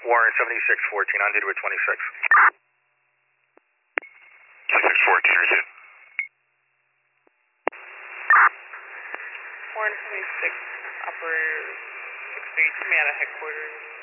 Warren 7614 on duty with 26. 2614, receive. Warren 76, operator 632, me out of headquarters.